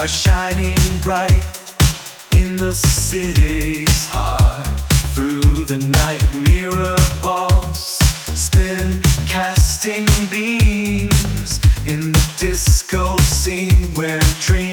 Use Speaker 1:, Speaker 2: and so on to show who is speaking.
Speaker 1: are shining bright in the city's heart. Through the night, mirror balls spin, casting beams in the disco scene where dreams